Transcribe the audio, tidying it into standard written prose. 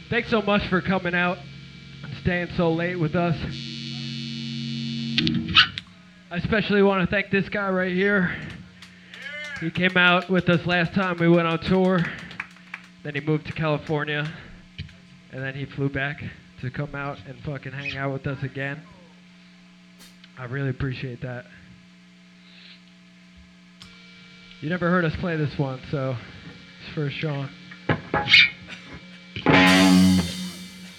Thanks so much for coming out and staying so late with us. I especially want to thank this guy right here. He came out with us last time we went on tour. Then he moved to California. And then he flew back to come out and fucking hang out with us again. I really appreciate that. You never heard us play this one, so it's for Sean.